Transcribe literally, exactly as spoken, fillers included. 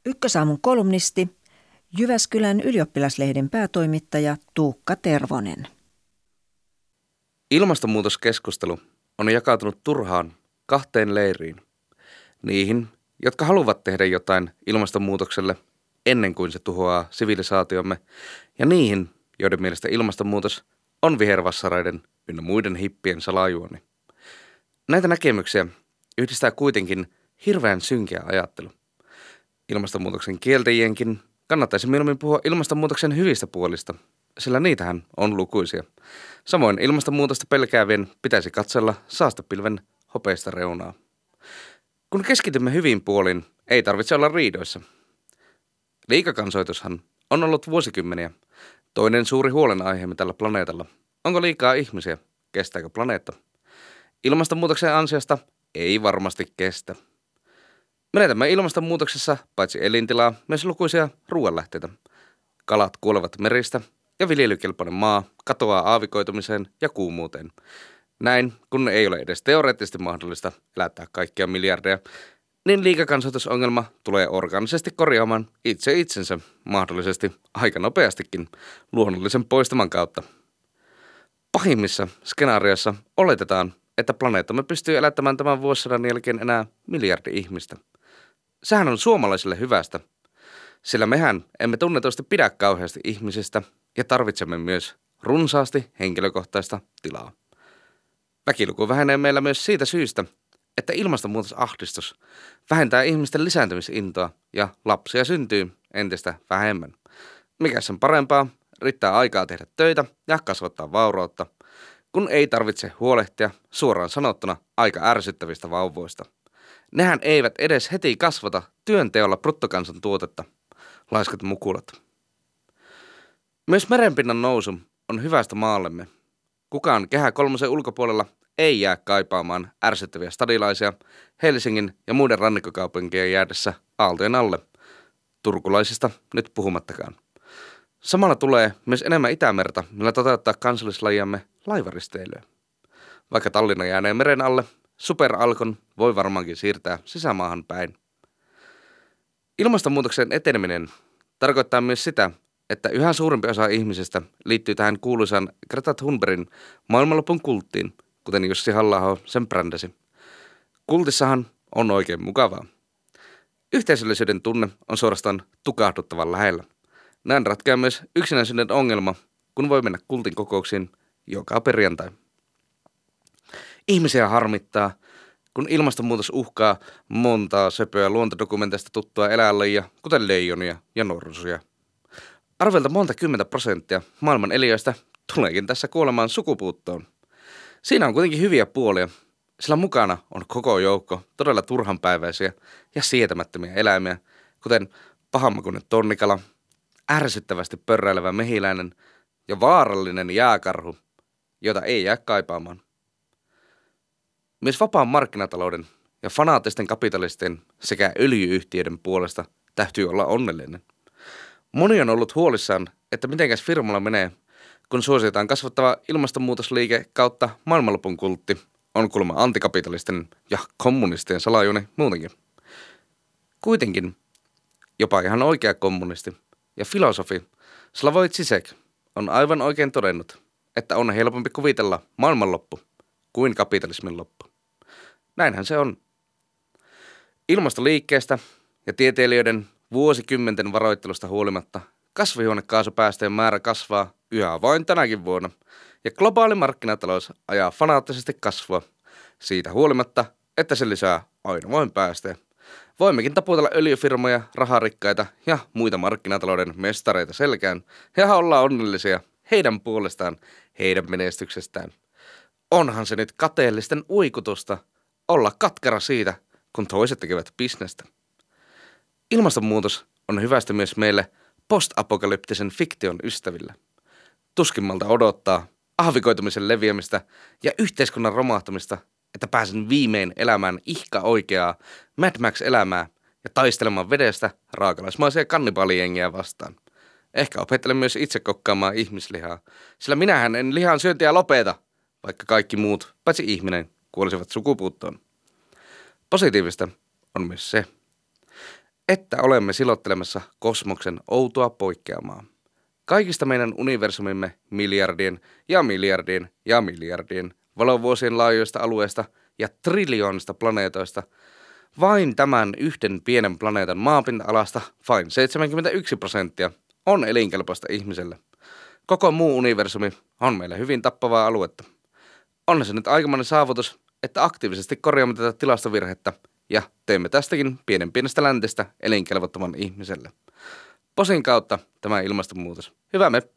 Ykkösaamun kolumnisti, Jyväskylän ylioppilaslehden päätoimittaja Tuukka Tervonen. Ilmastonmuutoskeskustelu on jakautunut turhaan kahteen leiriin. Niihin, jotka haluavat tehdä jotain ilmastonmuutokselle ennen kuin se tuhoaa sivilisaatiomme, ja niihin, joiden mielestä ilmastonmuutos on vihervassareiden ynnä muiden hippien salajuoni. Näitä näkemyksiä yhdistää kuitenkin hirveän synkeä ajattelu. Ilmastonmuutoksen kieltäjienkin kannattaisi mieluummin puhua ilmastonmuutoksen hyvistä puolista, sillä niitähän on lukuisia. Samoin ilmastonmuutosta pelkäävien pitäisi katsella saastepilven hopeista reunaa. Kun keskitymme hyvin puolin, ei tarvitse olla riidoissa. Liikakansoitushan on ollut vuosikymmeniä toinen suuri huolenaiheemme tällä planeetalla. Onko liikaa ihmisiä? Kestääkö planeetta? Ilmastonmuutoksen ansiosta ei varmasti kestä. Menetämme ilmastonmuutoksessa paitsi elintilaa, myös lukuisia ruoanlähteitä. Kalat kuolevat meristä ja viljelykelpoinen maa katoaa aavikoitumiseen ja kuumuuteen. Näin, kun ei ole edes teoreettisesti mahdollista elättää kaikkia miljardeja, niin liikakansoitusongelma tulee orgaanisesti korjaamaan itse itsensä mahdollisesti aika nopeastikin luonnollisen poistuman kautta. Pahimmissa skenaarioissa oletetaan, että planeettamme pystyy elättämään tämän vuosisadan jälkeen enää miljardi ihmistä. Sehän on suomalaisille hyvästä, sillä mehän emme tunnetusti pidä kauheasti ihmisistä ja tarvitsemme myös runsaasti henkilökohtaista tilaa. Väkiluku vähenee meillä myös siitä syystä, että ilmastonmuutosahdistus vähentää ihmisten lisääntymisintoa ja lapsia syntyy entistä vähemmän. Mikä sen parempaa, riittää aikaa tehdä töitä ja kasvattaa vaurautta, kun ei tarvitse huolehtia suoraan sanottuna aika ärsyttävistä vauvoista. Nehän eivät edes heti kasvata työnteolla bruttokansantuotetta, laiskat mukulat. Myös merenpinnan nousu on hyvästä maallemme. Kukaan Kehä kolmosen ulkopuolella ei jää kaipaamaan ärsyttäviä stadilaisia Helsingin ja muiden rannikkokaupunkien jäädessä aaltojen alle. Turkulaisista nyt puhumattakaan. Samalla tulee myös enemmän Itämerta, millä toteuttaa kansallislajiamme laivaristeilyä. Vaikka Tallinna jäänee meren alle, superalkon voi varmaankin siirtää sisämaahan päin. Ilmastonmuutoksen eteneminen tarkoittaa myös sitä, että yhä suurempi osa ihmisistä liittyy tähän kuuluisaan Greta Thunbergin maailmanlopun kulttiin, kuten Jussi Halla-aho sen brändäsi. Kultissahan on oikein mukavaa. Yhteisöllisyyden tunne on suorastaan tukahduttavan lähellä. Näin ratkeaa myös yksinäisyyden ongelma, kun voi mennä kultin kokouksiin joka perjantai. Ihmisiä harmittaa, kun ilmastonmuutos uhkaa montaa söpöä luontodokumenteista tuttua eläinlajia, kuten leijonia ja norsuja. Arvelta monta kymmentä prosenttia maailman eliöistä tuleekin tässä kuolemaan sukupuuttoon. Siinä on kuitenkin hyviä puolia, sillä mukana on koko joukko todella turhanpäiväisiä ja sietämättömiä eläimiä, kuten pahanmakuinen tonnikala, ärsyttävästi pörräilevä mehiläinen ja vaarallinen jääkarhu, jota ei jää kaipaamaan. Myös vapaan markkinatalouden ja fanaattisten kapitalistien sekä öljyyhtiöiden puolesta täytyy olla onnellinen. Moni on ollut huolissaan, että mitenkäs firmalla menee, kun suositaan kasvattava ilmastonmuutosliike kautta maailmanlopun kultti on kuulemma antikapitalisten ja kommunistien salajuoni muutenkin. Kuitenkin jopa ihan oikea kommunisti ja filosofi Slavoj Zizek on aivan oikein todennut, että on helpompi kuvitella maailmanloppu kuin kapitalismin loppu. Näinhän se on. Ilmastoliikkeestä ja tieteilijöiden vuosikymmenten varoittelusta huolimatta kasvihuonekaasupäästöjen määrä kasvaa yhä vain tänäkin vuonna, ja globaali markkinatalous ajaa fanaattisesti kasvua siitä huolimatta, että se lisää aina vain päästöjä. Voimmekin taputella öljyfirmoja, raharikkaita ja muita markkinatalouden mestareita selkään ja olla onnellisia heidän puolestaan, heidän menestyksestään. Onhan se nyt kateellisten uikutusta olla katkera siitä, kun toiset tekevät bisnestä. Ilmastonmuutos on hyvästä myös meille postapokalyptisen fiktion ystäville. Tuskimmalta odottaa ahvikoitumisen leviämistä ja yhteiskunnan romahtamista, että pääsen viimein elämään ihka oikeaa Mad Max-elämää ja taistelemaan vedestä raakalaismaisia kannibaalijengiä vastaan. Ehkä opettelen myös itse kokkaamaan ihmislihaa, sillä minähän en lihan syöntiä lopeta, vaikka kaikki muut, paitsi ihminen, kuolisivat sukupuuttoon. Positiivista on myös se, että olemme silottelemassa kosmoksen outoa poikkeamaa. Kaikista meidän universumimme miljardien ja miljardien ja miljardien valovuosien laajoista alueista ja triljoonista planeetoista vain tämän yhden pienen planeetan maapinta-alasta vain seitsemänkymmentäyksi prosenttia on elinkelpoista ihmiselle. Koko muu universumi on meille hyvin tappavaa aluetta. On se nyt aikamoinen saavutus, että aktiivisesti korjaamme tätä tilastovirhettä ja teemme tästäkin pienen pienestä läntestä elinkelvottoman ihmiselle. Posin kautta tämä ilmastonmuutos. Hyvä me.